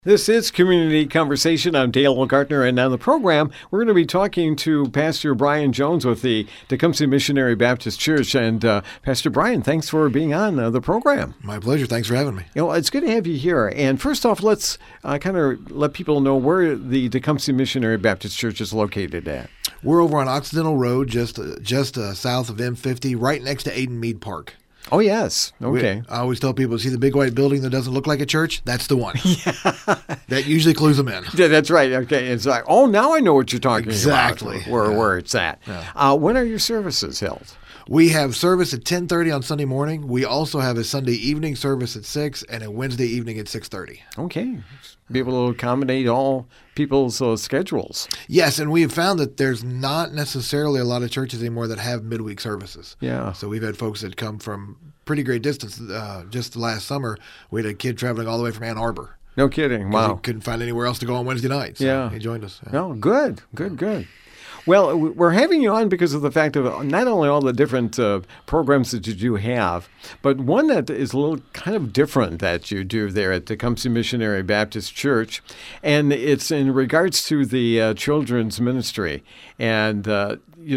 This is Community Conversation. I'm Dale Gartner, and on the program, we're going to be talking to Pastor Brian Jones with the Tecumseh Missionary Baptist Church. And Pastor Brian, thanks for being on the program. My pleasure. Thanks for having me. You know, it's good to have you here. And first off, let's kind of let people know where the Tecumseh Missionary Baptist Church is located at. We're over on Occidental Road, just south of M50, right next to Aiden Mead Park. Oh, yes. Okay. I always tell people, see the big white building that doesn't look like a church? That's the one. Yeah. That usually clues them in. Yeah, that's right. Okay. It's like, oh, now I know what you're talking exactly. about. Where it's at. Yeah. When are your services held? We have service at 10:30 on Sunday morning. We also have a Sunday evening service at 6 and a Wednesday evening at 6:30. Okay. Be able to accommodate all people's schedules. Yes, and we have found that there's not necessarily a lot of churches anymore that have midweek services. Yeah. So we've had folks that come from pretty great distance. Just last summer, we had a kid traveling all the way from Ann Arbor. No kidding. Wow. He couldn't find anywhere else to go on Wednesday night. So he joined us. Yeah. No, good. Well, we're having you on because of the fact of not only all the different programs that you do have, but one that is a little kind of different that you do there at Tecumseh Missionary Baptist Church, and it's in regards to the children's ministry. And, a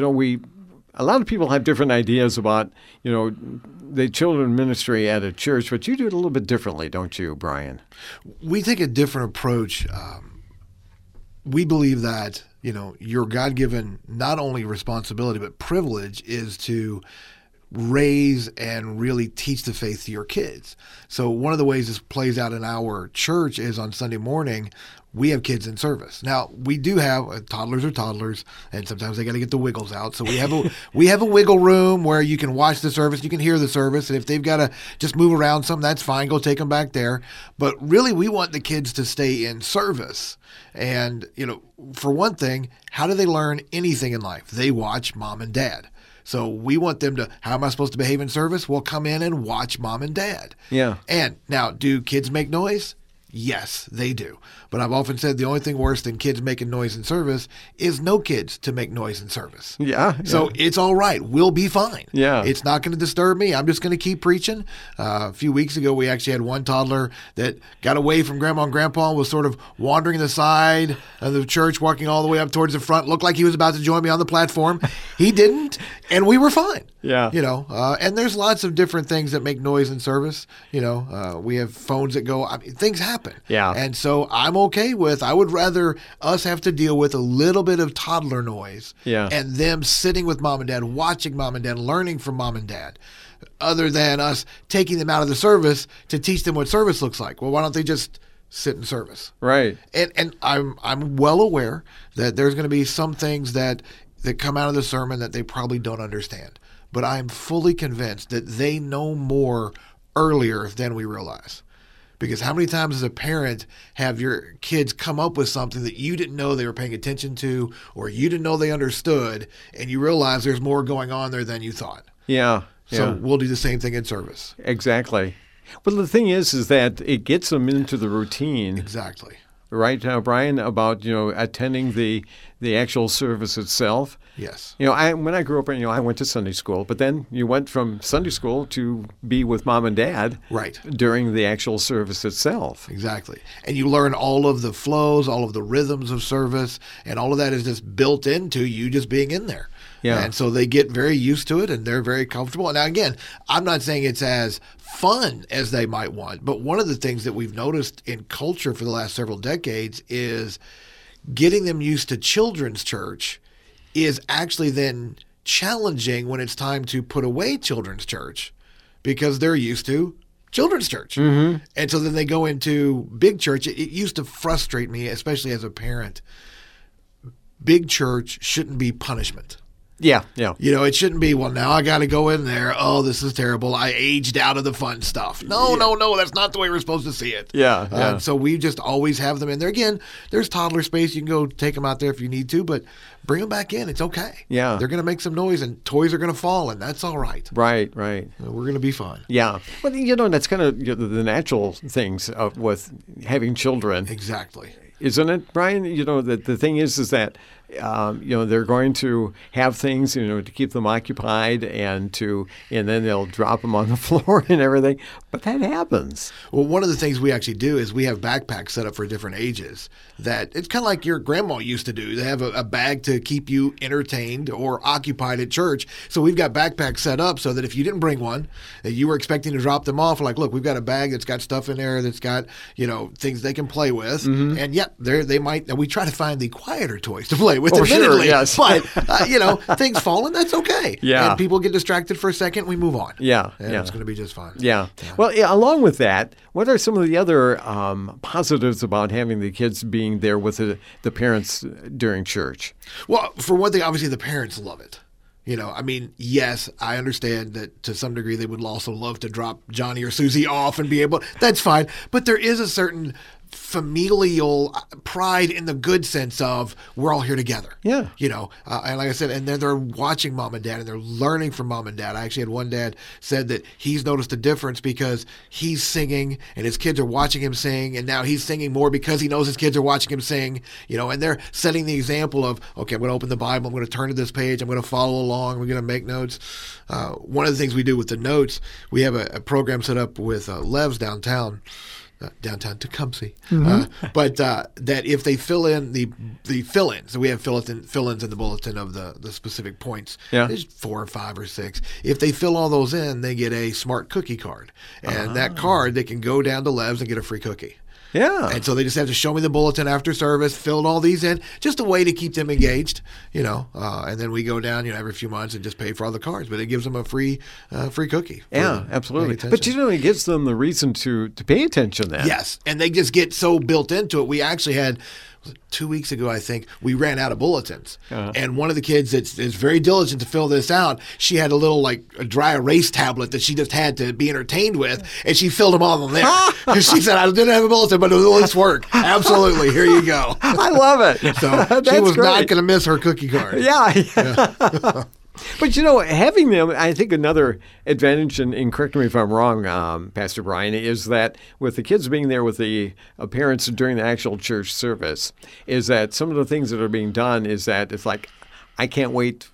lot of people have different ideas about, the children's ministry at a church, but you do it a little bit differently, don't you, Brian? We take a different approach. We believe that your God-given not only responsibility but privilege is to raise and really teach the faith to your kids. So one of the ways this plays out in our church is on Sunday morning, we have kids in service. Now, we do have toddlers, and sometimes they got to get the wiggles out. So we have a wiggle room where you can watch the service, you can hear the service, and if they've got to just move around some, that's fine. Go take them back there. But really, we want the kids to stay in service. And, for one thing, how do they learn anything in life? They watch mom and dad. So we want them to, how am I supposed to behave in service? Well, come in and watch mom and dad. Yeah. And now, do kids make noise? Yes, they do. But I've often said the only thing worse than kids making noise in service is no kids to make noise in service. Yeah. So it's all right. We'll be fine. Yeah. It's not going to disturb me. I'm just going to keep preaching. A few weeks ago, we actually had one toddler that got away from grandma and grandpa and was sort of wandering the side of the church, walking all the way up towards the front. Looked like he was about to join me on the platform. He didn't, and we were fine. Yeah. And there's lots of different things that make noise in service. We have phones that go, things happen. Yeah. And so I would rather us have to deal with a little bit of toddler noise and them sitting with mom and dad, watching mom and dad, learning from mom and dad, other than us taking them out of the service to teach them what service looks like. Well, why don't they just sit in service? Right. And I'm well aware that there's going to be some things that come out of the sermon that they probably don't understand. But I'm fully convinced that they know more earlier than we realize. Because how many times as a parent have your kids come up with something that you didn't know they were paying attention to or you didn't know they understood, and you realize there's more going on there than you thought? Yeah. So we'll do the same thing in service. Exactly. Well, the thing is that it gets them into the routine. Exactly. Right, Brian, about, attending the actual service itself. Yes. When I grew up, I went to Sunday school, but then you went from Sunday school to be with mom and dad during the actual service itself. Exactly. And you learn all of the flows, all of the rhythms of service, and all of that is just built into you just being in there. Yeah. And so they get very used to it and they're very comfortable. Now, again, I'm not saying it's as fun as they might want, but one of the things that we've noticed in culture for the last several decades is getting them used to children's church is actually then challenging when it's time to put away children's church because they're used to children's church. Mm-hmm. And so then they go into big church. It used to frustrate me, especially as a parent. Big church shouldn't be punishment. Yeah. It shouldn't be, well, now I got to go in there. Oh, this is terrible. I aged out of the fun stuff. No, that's not the way we're supposed to see it. Yeah. So we just always have them in there. Again, there's toddler space. You can go take them out there if you need to, but bring them back in. It's okay. Yeah. They're going to make some noise and toys are going to fall, and that's all right. Right. We're going to be fine. Yeah. Well, that's kind of the natural things with having children. Exactly. Isn't it, Brian? That the thing is that they're going to have things, to keep them occupied and then they'll drop them on the floor and everything. But that happens. Well, one of the things we actually do is we have backpacks set up for different ages. That it's kind of like your grandma used to do. They have a bag to keep you entertained or occupied at church. So we've got backpacks set up so that if you didn't bring one, that you were expecting to drop them off, like, look, we've got a bag that's got stuff in there that's got, things they can play with. Mm-hmm. And yep, they might. We try to find the quieter toys to play with, admittedly. Sure, yes. But things fall, and that's okay. Yeah. And people get distracted for a second, we move on. Yeah. And it's going to be just fine. Yeah. Well, along with that, what are some of the other positives about having the kids being there with the parents during church? Well, for one thing, obviously the parents love it. Yes, I understand that to some degree they would also love to drop Johnny or Susie off and be able, that's fine. But there is a certain familial pride in the good sense of we're all here together. Yeah. And like I said, and then they're watching mom and dad and they're learning from mom and dad. I actually had one dad said that he's noticed a difference because he's singing and his kids are watching him sing, and now he's singing more because he knows his kids are watching him sing, and they're setting the example of, okay, I'm going to open the Bible, I'm going to turn to this page, I'm going to follow along, we're going to make notes. One of the things we do with the notes, we have a program set up with Levs downtown Tecumseh. Mm-hmm. But that if they fill in the fill-ins, so we have fill-ins in the bulletin of the specific points. Yeah. There's 4 or 5 or 6. If they fill all those in, they get a smart cookie card. And that card, they can go down to Levs and get a free cookie. Yeah. And so they just have to show me the bulletin after service, filled all these in, just a way to keep them engaged, and then we go down, every few months and just pay for all the cards. But it gives them a free cookie. Yeah, absolutely. But it gives them the reason to pay attention then. Yes. And they just get so built into it. We actually had 2 weeks ago, I think, we ran out of bulletins. And one of the kids that's very diligent to fill this out, she had a little a dry erase tablet that she just had to be entertained with, and she filled them all in there. She said, I didn't have a bulletin, but let's work. Absolutely. Here you go. I love it. So she was not going to miss her cookie card. Yeah. But having them, I think another advantage, and correct me if I'm wrong, Pastor Brian, is that with the kids being there with the parents during the actual church service, is that some of the things that are being done is that it's like, I can't wait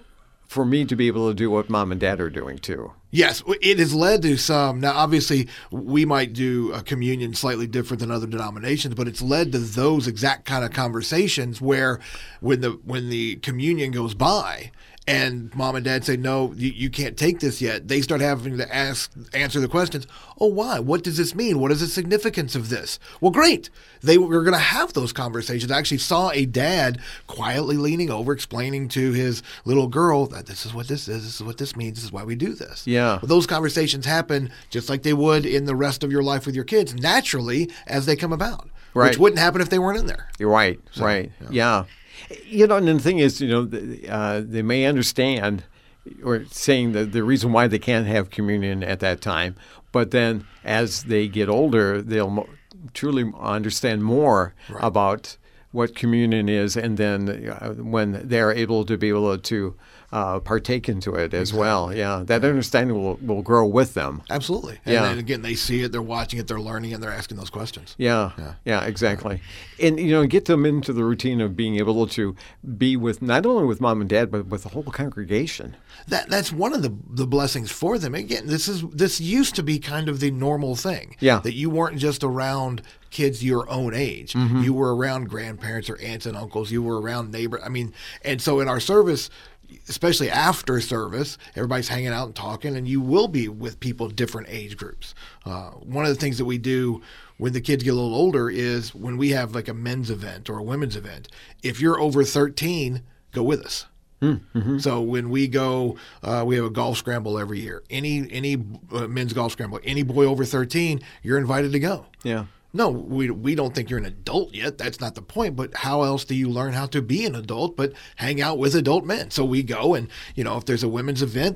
for me to be able to do what mom and dad are doing too. Yes, it has led to some. Now, obviously, we might do a communion slightly different than other denominations, but it's led to those exact kind of conversations where when the communion goes by, and mom and dad say, no, you can't take this yet, they start having to answer the questions. Oh, why? What does this mean? What is the significance of this? Well, great. They were going to have those conversations. I actually saw a dad quietly leaning over, explaining to his little girl that this is what this is, this is what this means, this is why we do this. Yeah. Well, those conversations happen just like they would in the rest of your life with your kids, naturally, as they come about. Right. Which wouldn't happen if they weren't in there. You're right. So, right. Yeah. And the thing is, they may understand or saying the reason why they can't have communion at that time, but then as they get older, they'll truly understand more about what communion is, and then when they're able to partake into it as well. Yeah, that understanding will grow with them. Absolutely. And then again, they see it, they're watching it, they're learning, and they're asking those questions. Yeah, exactly. And get them into the routine of being able to be with not only with mom and dad, but with the whole congregation. That's one of the blessings for them. Again, this used to be kind of the normal thing. Yeah. That you weren't just around kids your own age. Mm-hmm. You were around grandparents or aunts and uncles. You were around neighbors. And so in our service, especially after service, everybody's hanging out and talking, and you will be with people of different age groups. One of the things that we do when the kids get a little older is when we have like a men's event or a women's event, if you're over 13, go with us. Mm-hmm. So when we go, we have a golf scramble every year. Any men's golf scramble, any boy over 13, you're invited to go. Yeah. No, we don't think you're an adult yet. That's not the point. But how else do you learn how to be an adult but hang out with adult men? So we go, and if there's a women's event,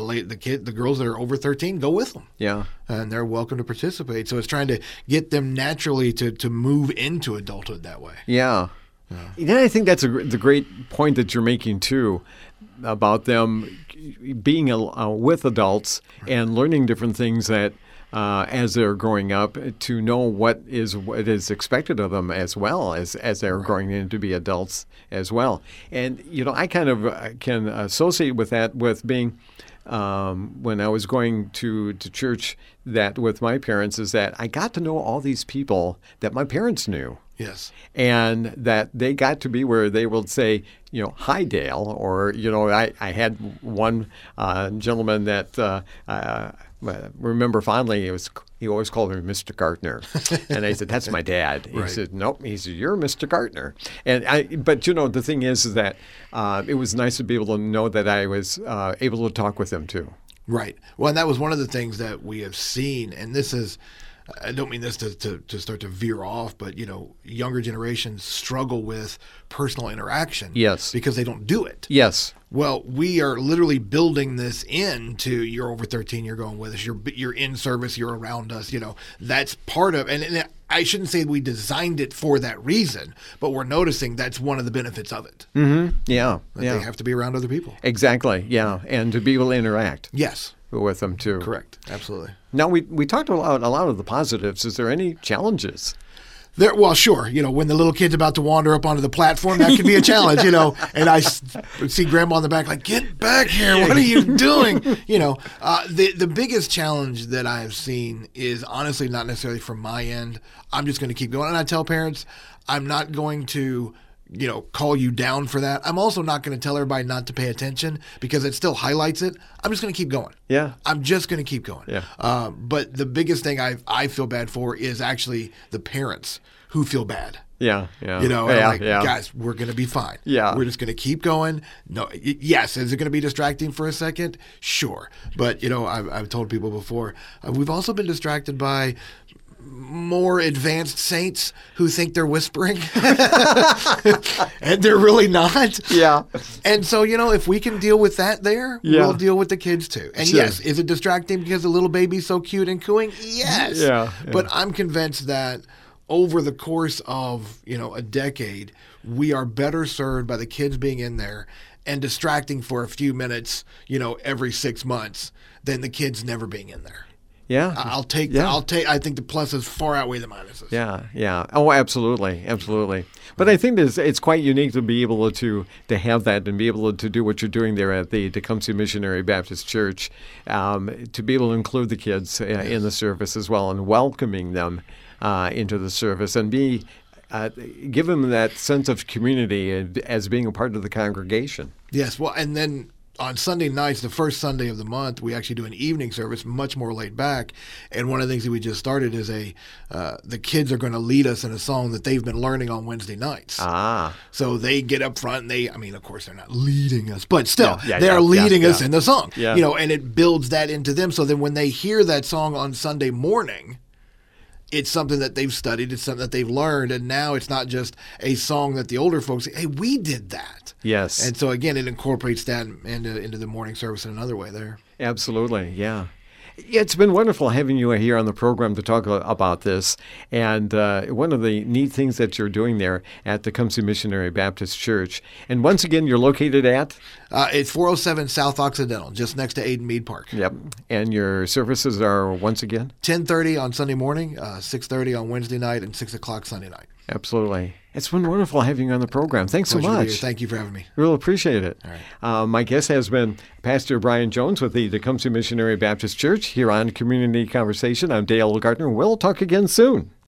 the girls that are over 13 go with them. Yeah, and they're welcome to participate. So it's trying to get them naturally to move into adulthood that way. Yeah. Then I think that's the great point that you're making too, about them being with adults and learning different things that as they're growing up to know what is expected of them as well as they're growing into be adults as well. And I kind of can associate with that with being when I was going to church that with my parents is that I got to know all these people that my parents knew. Yes. And that they got to be where they would say, hi, Dale, or, I had one gentleman that I remember fondly. He always called me Mr. Gartner. And I said, that's my dad. He said, nope. He said, you're Mr. Gartner. But the thing is that it was nice to be able to know that I was able to talk with them too. Right. Well, and that was one of the things that we have seen, and this is, I don't mean this to start to veer off, but younger generations struggle with personal interaction. Yes. Because they don't do it. Yes. Well, we are literally building this into you're over 13, you're going with us, you're in service, you're around us. That's part of, and I shouldn't say we designed it for that reason, but we're noticing that's one of the benefits of it. Mm-hmm. Yeah. They have to be around other people. Exactly. Yeah, and to be able to interact. Yes. With them too. Correct. Absolutely. Now we talked about a lot of the positives. Is there any challenges? Well, sure. When the little kid's about to wander up onto the platform, that can be a challenge. And I see Grandma in the back, like, get back here! What are you doing? The biggest challenge that I have seen is honestly not necessarily from my end. I'm just going to keep going, and I tell parents, I'm not going to call you down for that. I'm also not going to tell everybody not to pay attention because it still highlights it. I'm just going to keep going. Yeah. I'm just going to keep going. Yeah. But the biggest thing I feel bad for is actually the parents who feel bad. Yeah. Yeah. Guys, we're going to be fine. Yeah. We're just going to keep going. No, yes. Is it going to be distracting for a second? Sure. But, I've told people before, we've also been distracted by more advanced saints who think they're whispering and they're really not. Yeah. And so, if we can deal with that there, we'll deal with the kids too. And sure. Yes, is it distracting because the little baby's so cute and cooing? Yes. Yeah. But I'm convinced that over the course of, a decade, we are better served by the kids being in there and distracting for a few minutes, every 6 months than the kids never being in there. Yeah. I think the pluses far outweigh the minuses. Yeah. Oh, absolutely. But I think it's quite unique to be able to have that and be able to do what you're doing there at the Tecumseh Missionary Baptist Church, to be able to include the kids in the service as well and welcoming them into the service and give them that sense of community as being a part of the congregation. Yes. Well, and then on Sunday nights, the first Sunday of the month, we actually do an evening service, much more laid back. And one of the things that we just started is the kids are going to lead us in a song that they've been learning on Wednesday nights. So they get up front and of course, they're not leading us, but still, they're leading us in the song. Yeah. And it builds that into them. So then when they hear that song on Sunday morning, it's something that they've studied. It's something that they've learned. And now it's not just a song that the older folks say, hey, we did that. Yes. And so, again, it incorporates that into the morning service in another way there. Absolutely. Yeah. It's been wonderful having you here on the program to talk about this. And one of the neat things that you're doing there at the Tecumseh Missionary Baptist Church. And once again, you're located at? It's 407 South Occidental, just next to Aiden Mead Park. Yep. And your services are once again? 10:30 on Sunday morning, 6:30 on Wednesday night, and 6 o'clock Sunday night. Absolutely. It's been wonderful having you on the program. Thanks so much. Thank you for having me. Really appreciate it. All right. My guest has been Pastor Brian Jones with the Tecumseh Missionary Baptist Church here on Community Conversation. I'm Dale Gardner. We'll talk again soon.